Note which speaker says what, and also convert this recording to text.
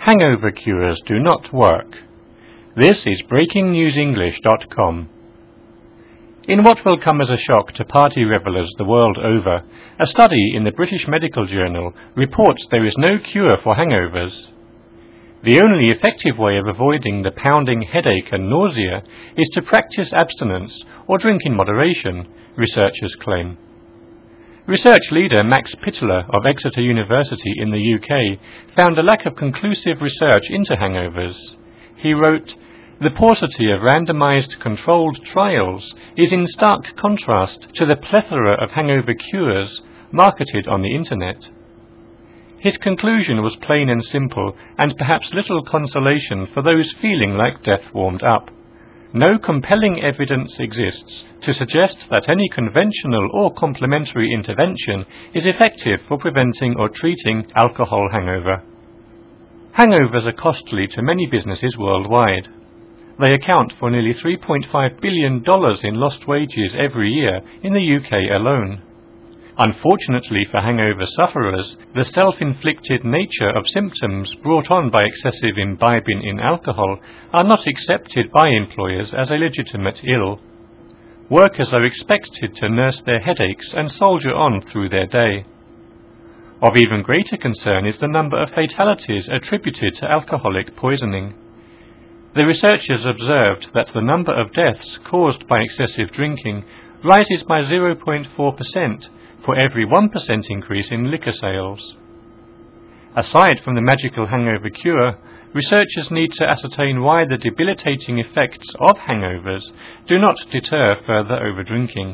Speaker 1: Hangover cures do not work. This is BreakingNewsEnglish.com. In what will come as a shock to party revellers the world over, a study in the British Medical Journal reports there is no cure for hangovers. The only effective way of avoiding the pounding headache and nausea is to practice abstinence or drink in moderation, researchers claim. Research leader Max Pittler of Exeter University in the UK found a lack of conclusive research into hangovers. He wrote, "The paucity of randomized controlled trials is in stark contrast to the plethora of hangover cures marketed on the internet." His conclusion was plain and simple, and perhaps little consolation for those feeling like death warmed up. No compelling evidence exists to suggest that any conventional or complementary intervention is effective for preventing or treating alcohol hangover. Hangovers are costly to many businesses worldwide. They account for nearly $3.5 billion in lost wages every year in the UK alone. Unfortunately for hangover sufferers, the self-inflicted nature of symptoms brought on by excessive imbibing in alcohol are not accepted by employers as a legitimate ill. Workers are expected to nurse their headaches and soldier on through their day. Of even greater concern is the number of fatalities attributed to alcoholic poisoning. The researchers observed that the number of deaths caused by excessive drinking rises by 0.4% for every 1% increase in liquor sales. Aside from the magical hangover cure, researchers need to ascertain why the debilitating effects of hangovers do not deter further overdrinking.